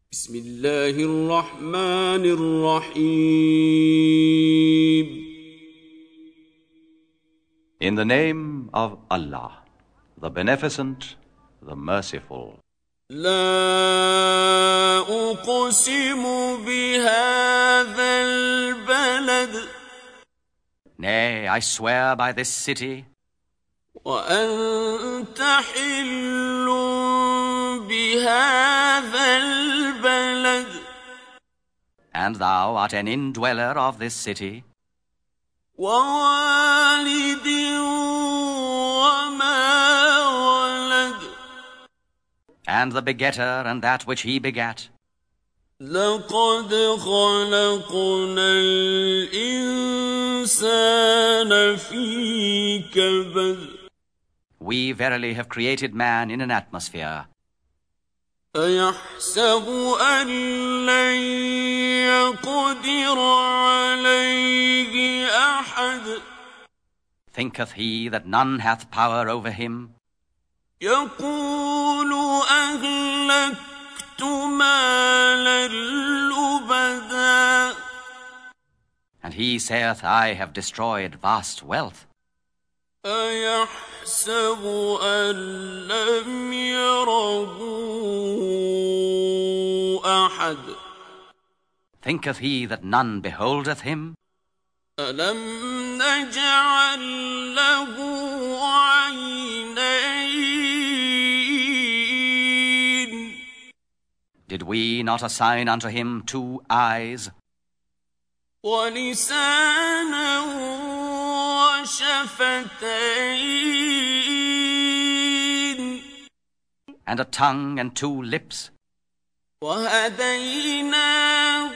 بسم الله الرحمن الرحيم. In the name of Allah, the Beneficent, the Merciful. لا أقسم بهذا البلد. Nay, I swear by this city, وأنت حل بهذا البلد. and thou art an indweller of this city, ووالد وما ولد. and the begetter and that which he begat. لقد خلقنا الإنسان في كبد. We verily have created man in an atmosphere. أيحسب أن لن يقدر عليه أحد. Thinketh he that none hath power over him? يقول أهلكت مالا لبدا. And he saith, I have destroyed vast wealth. أيحسب أن لم يره أحد. Thinketh he that none beholdeth him? ألم نجعل له عينين. Did we not assign unto him 2 eyes, ولسانا وشفتين. and a tongue and 2 lips? وهديناه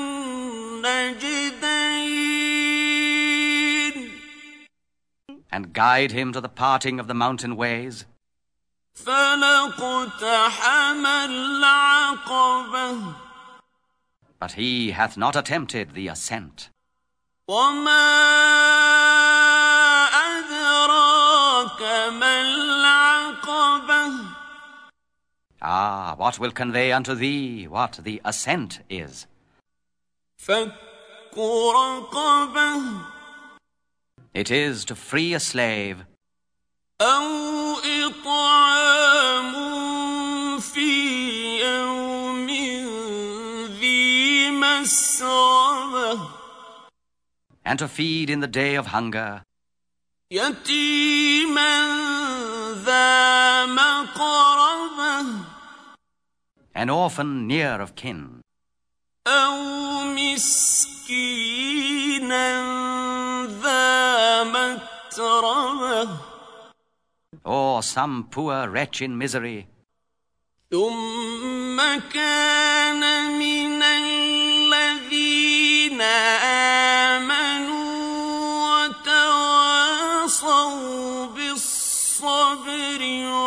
النجدين. And guide him to the parting of the mountain ways? فلاقتحم العقبة. But he hath not attempted the ascent. وما أدراك ما العقبة. Ah, what will convey unto thee what the ascent is? فك رقبة. It is to free a slave, أو إطعام في يوم ذي مسغبة. and to feed in the day of hunger, يتيما ذا مقربة. an orphan near of kin, أو مسكينا ذا متربة. or some poor wretch in misery, ثم كان من الذين آمنوا وتواصوا بالصبر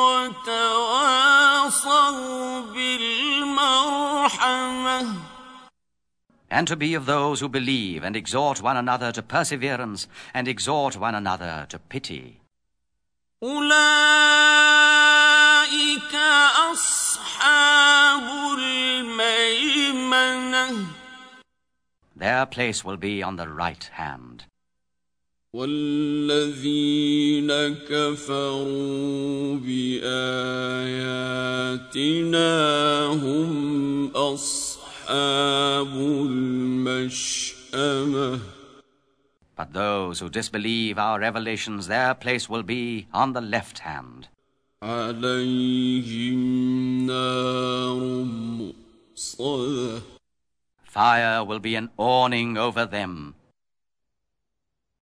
وتواصوا بالمرحمة. and to be of those who believe and exhort one another to perseverance and exhort one another to pity. أولئك أصحاب الميمنة. Their place will be on the right hand. والذين كفروا بآياتنا هم أصحاب المشأمة. But those who disbelieve our revelations, their place will be on the left hand. عليهم نار مؤصدة. Fire will be an awning over them.